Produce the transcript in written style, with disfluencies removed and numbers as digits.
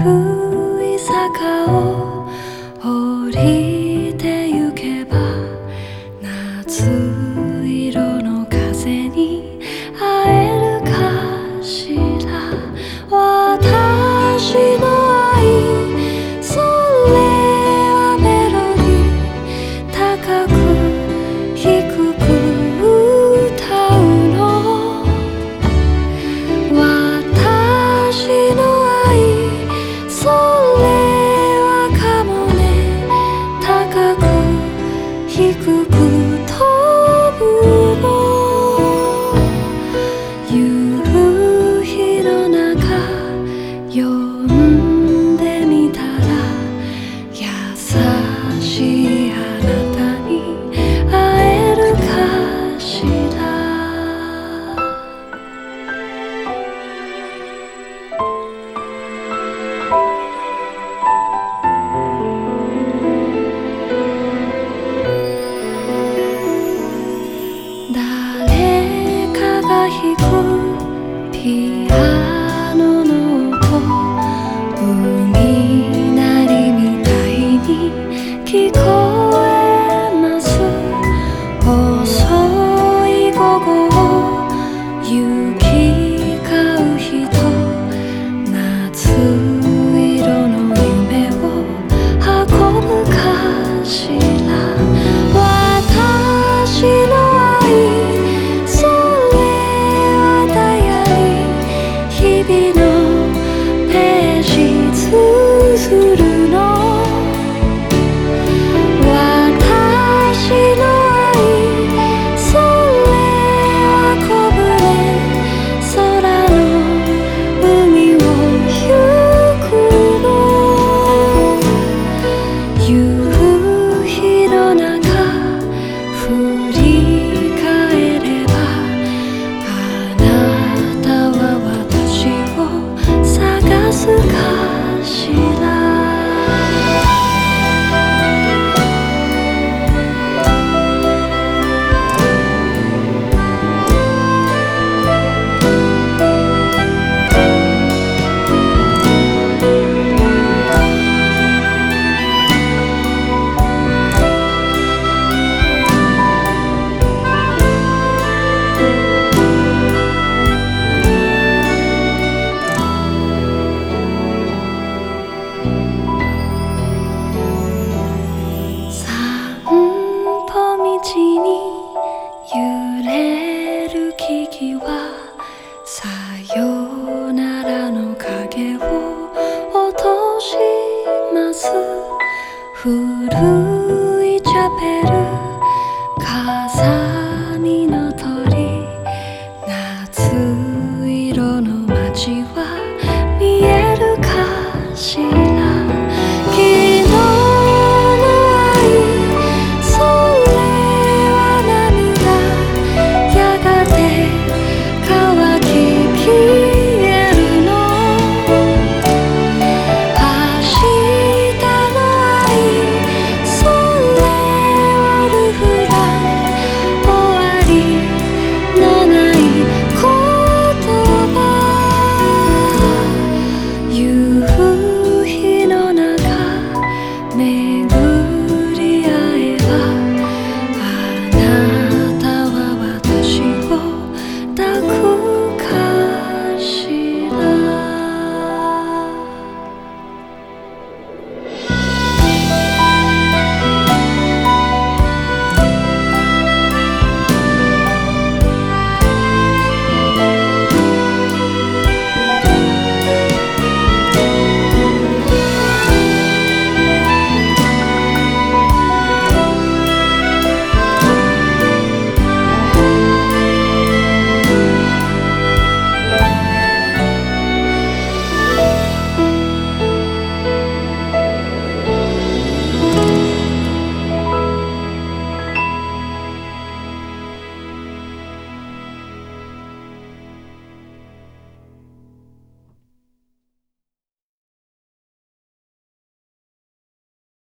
古い坂を降りてゆけば夏色の風に会えるかしら。私の愛、それはメロディー、高く低く歌うの。私の愛、それはかもね、高く低く飛ぶの。夕日の中読んでみたら、優しいあなたに会えるかしら。誰かが弾くピアノの音、海鳴りみたいに聞こえます。遅い午後を行き交う人、夏色の夢を運ぶかしら。私の愛、それはダイアリー、日々のページ綴るの。私の愛、それは小舟、空の海を行くの。夕日の中振り返れば、あなたは私を探すかしら。道に揺れる木々は、さよならの影を落とします。